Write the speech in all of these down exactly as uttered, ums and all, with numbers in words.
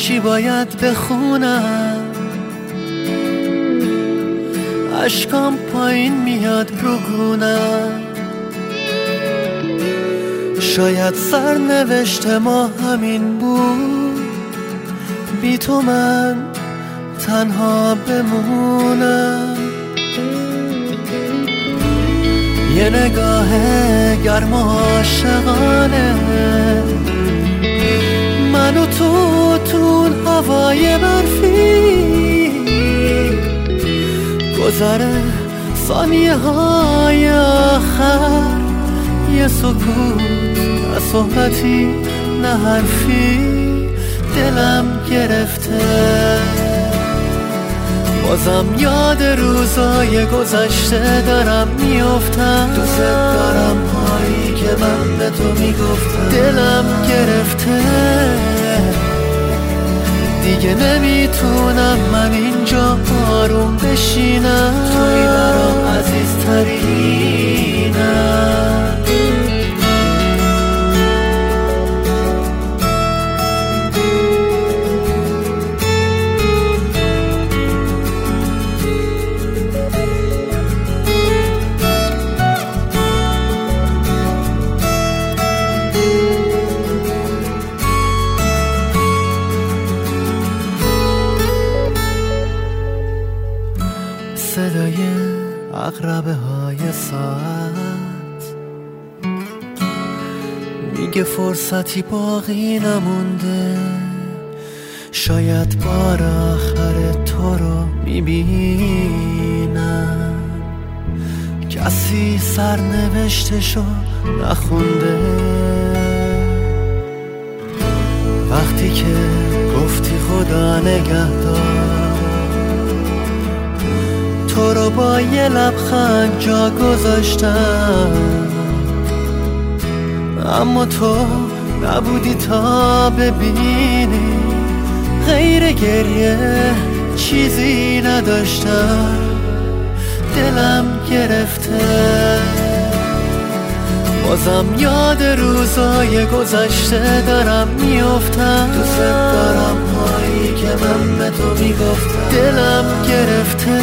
چی باید بخونم؟ اشکام پایین میاد رو گونم. شاید سرنوشت ما همین بود، بی تو من تنها بمونم. یه نگاه گرم و عاشقانه، من و تو تو هوای برفی، گذره ثانیه های آخر، یه سکوت نه صحبتی نه حرفی، دلم گرفته. بازم یاد روزای گذشته دارم میافتم، دوست دارم هایی که من به تو میگفتم. دلم گرفته دیگه، نمیتونم من اینجا آروم بشینم. توی برام عزیزترینم. صدای عقربه های ساعت میگه فرصتی باقی نمونده، شاید بار آخر تو رو میبینم. کسی سرنوشتشو نخونده، وقتی که گفتی خدا نگهدار، تو رو با یه لبخند جا گذاشتم. اما تو نبودی تا ببینی، غیر گریه چیزی نداشتم. دلم گرفته بازم یاد روزای گذشته دارم میافتم. دوست دارم هایی که من به تو میگفتم. دلم گرفته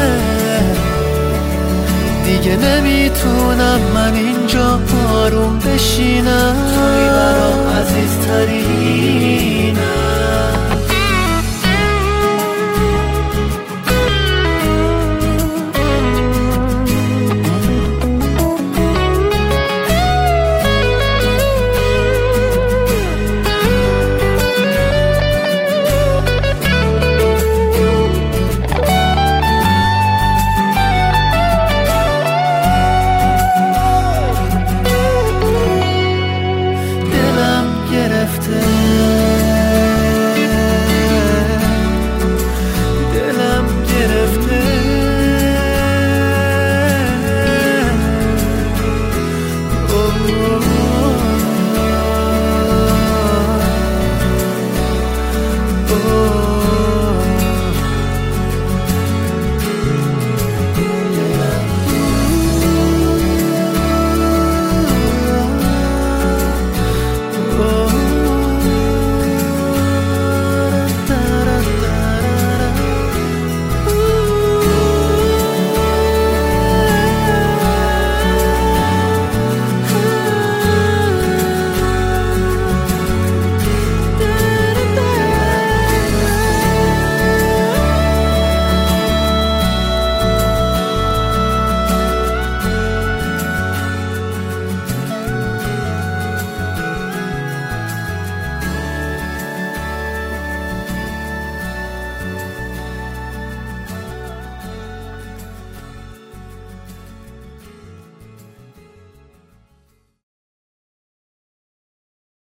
دیگه، نمیتونم من اینجا آروم بشینم. توی برام عزیزترینم.